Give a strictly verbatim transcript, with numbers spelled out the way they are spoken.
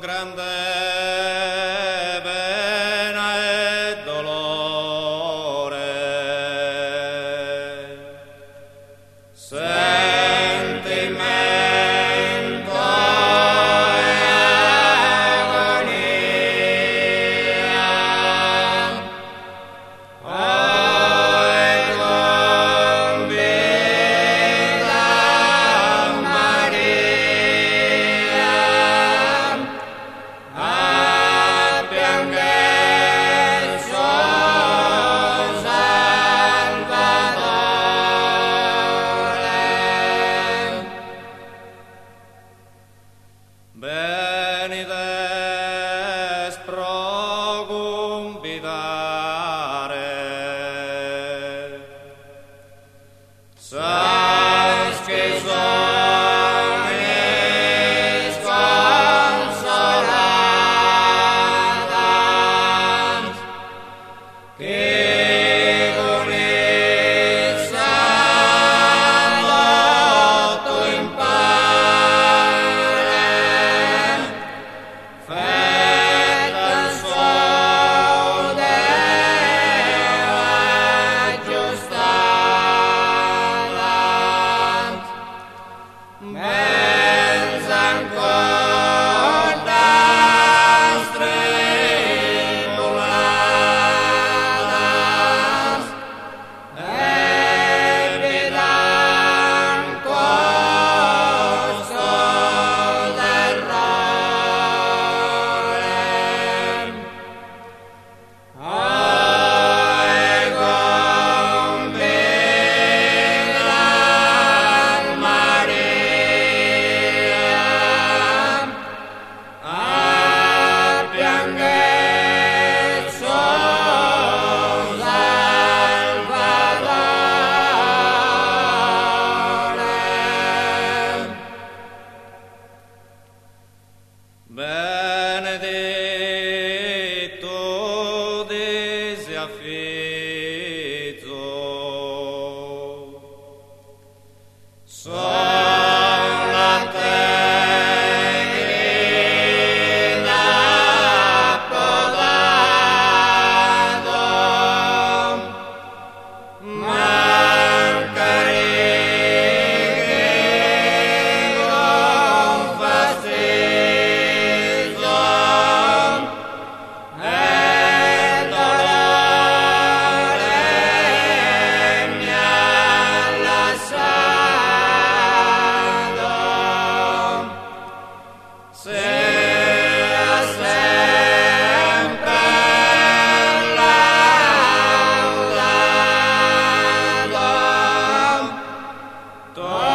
grande pena e dolore. Sentimento e agonia, oi convida Maria a piangere suo Salvatore. Benides pro cumbidare, sais che sonis consoladas, che conizza molto impare, fetta suo Deo aggiustata, menza ancora strimuladas, e vidan costo d'errore. Oi convida Maria a piangere suo Salvatore. Benedetto desi affitto, sola terra appodato, mancari con fastidio e dolore mi ha lasciato, sia sempre laudato.